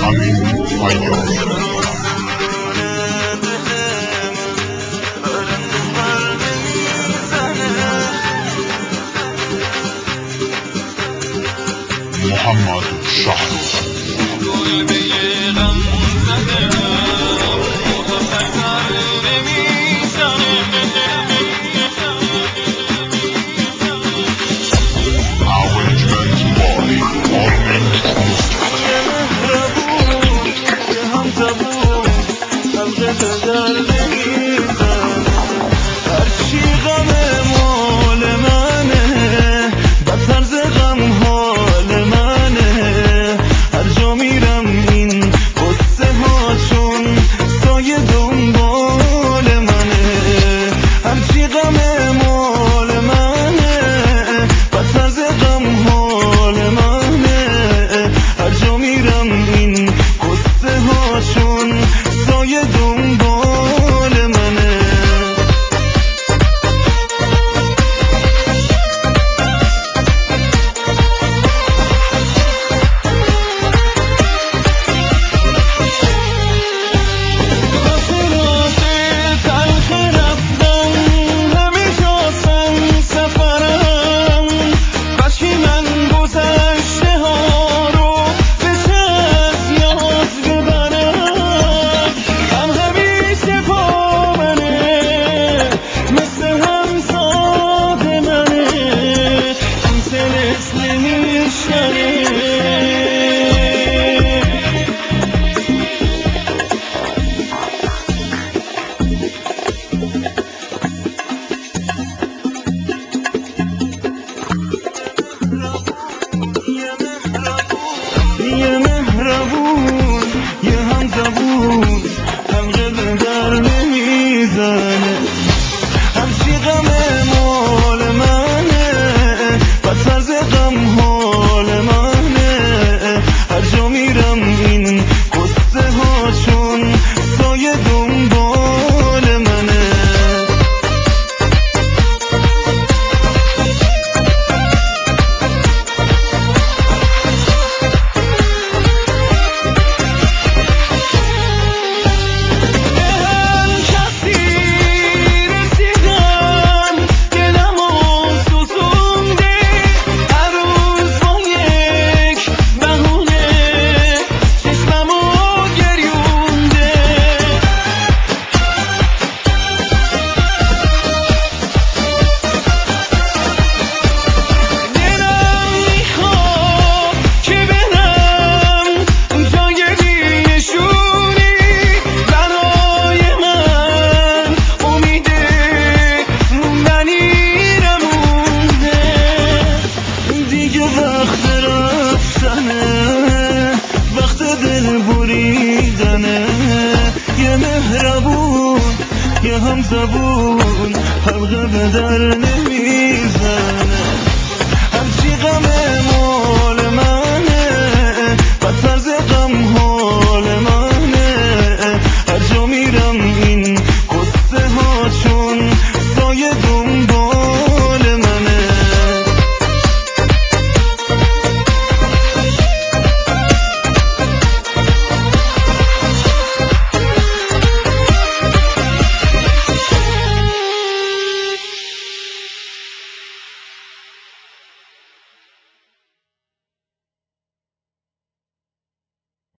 امین فیاض. محمد شهر Arrangement by Armin Mustafa. یه مهربون یه همزبون حلقه به در نمیزنه، هرچی غم مال منه بدتر ز غم حال منه، هر جا میرم این قصه ها چون سایه دنبال منه، هرچی غم مال منه بدتر ز غم حال منه، هر جا میرم این قصه ها چون سایه دنبال منه. یه مهربون یه همزبون حلقه به در نمیزنه، هرچی غم مال منه بدتر ز غم حال منه، هر جا میرم این قصه ها چون سایه دنبال منه. وقت دل بریدنه، یه مهربون یه همزبون حلقه به در نمیزنه.